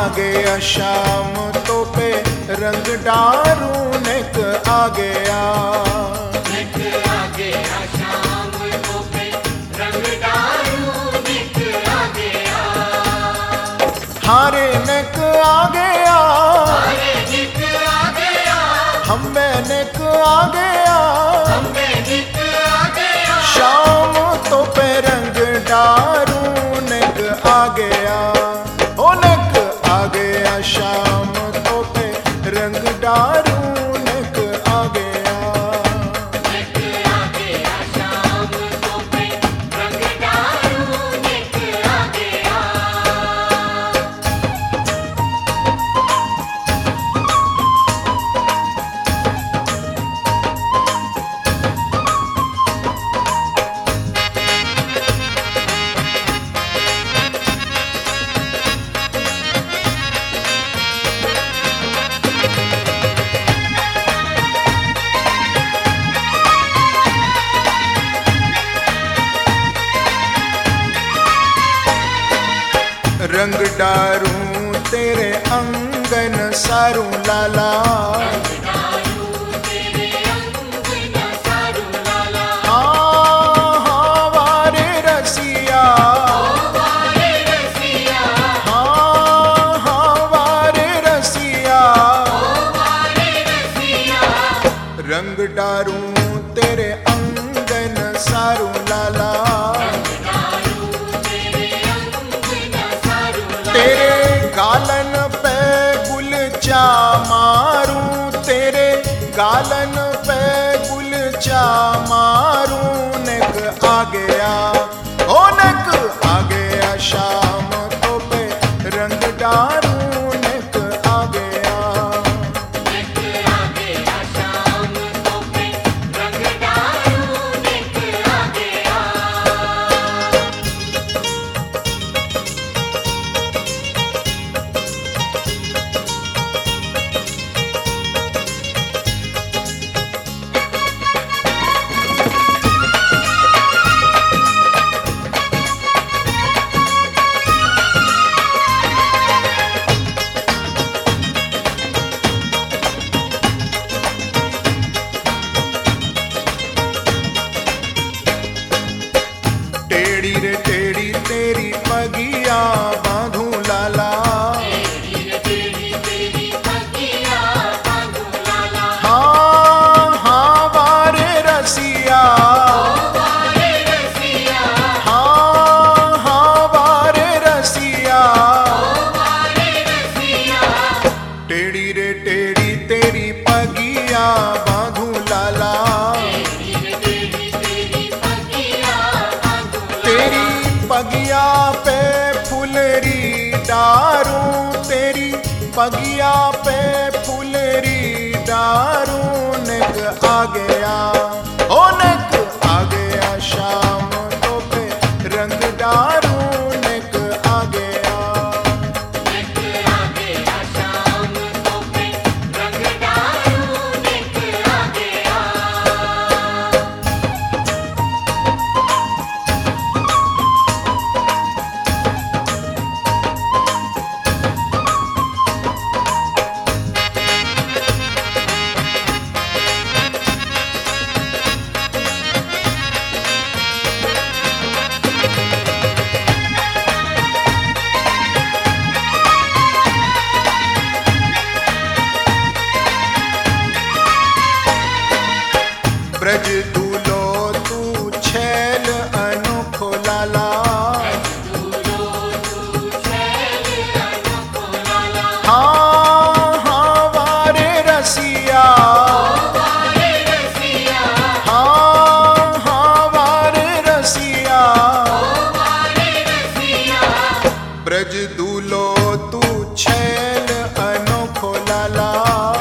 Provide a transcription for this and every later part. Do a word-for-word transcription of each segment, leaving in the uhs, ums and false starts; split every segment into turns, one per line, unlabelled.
गया शाम तो पे रंग डारू निक आ गया।
निक आ गया शाम तो पे रंग डारू निक आ गया।
हारे निक आ गया,
हारे निक आ गया,
हम्बे निक आ गया,
हम्बे निक आ गया।
शाम तो पे रंग डारू निक आ गया। ओ निक आ गया शाम तो पे रंग डारू निक आ गया।
निक आ गया शाम तो पे रंग डारू निक आ गया।
रंग डारू तेरे अंगन सारू लाला। हाँ हाँ वारे रसिया, हाँ हाँ वारे रसिया। रंग डारू तेरे अंगन सारू लाला। तेरे गालन पे गुलचा मारूं, तेरे गालन पे गुलचा मारूं निक आ गया। ओ निक आ गया शाम तो पे रंग डारू निक आ गया।
निक आ गया शाम तो पे रंग डारू निक आ गया।
टेढ़ी रे टेढ़ी तेरी पगिया बांधू लाला। हाँ हाँ वारे रसिया, हाँ हाँ वारे रसिया। टेढ़ी रे टेढ़ी तेरी पगिया बांधू लाला। तेरी पगिया पे फुलरी डारू, तेरी पगिया पे फुलरी डारू निक आ गया। ओ निक आ गया शाम तो पे रंग डारू निक आ गया।
निक आ गया शाम तो पे रंग डारू निक आ गया।
ब्रज दूलो तू छैल अनोखो लाला। हाँ हाँ वारे रसिया, हाँ हाँ वारे रसिया। ब्रज दूलो तू छैल अनोखो लाला।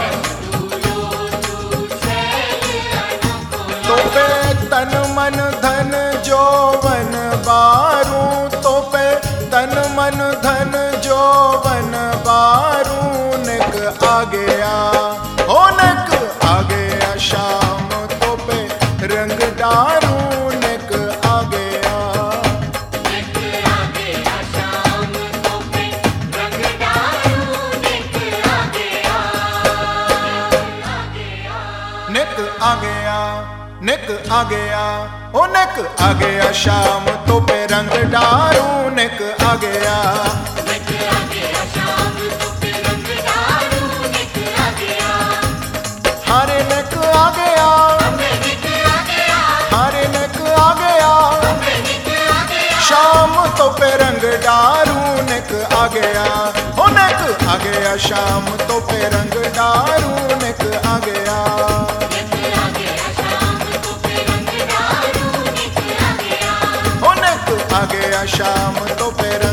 तो पे तन मन धन जोवन बारू, तो पे तन मन धन जोवन बारू निक आ गया। ओ निक आ गया शाम तो पे रंग डारू निक आ गया।
निक आ गया शाम तो पे रंग डारू
आ गया, निक आ गया, ओ निक आ गया, शाम तो पे रंग डारू निक आ गया।
निक आ गया शाम तो पे रंग डारू निक आ गया।
हारे निक आ गया,
निक आ गया,
हारे निक आ गया,
निक आ गया,
शाम तो पे रंग डारू निक आ गया, ओ निक आ गया, शाम तो पे रंग डारू निक आ गया।
निक आ गया शाम तो पे रंग डारू निक आ गया।
ओ निक आ गया, शाम तो पे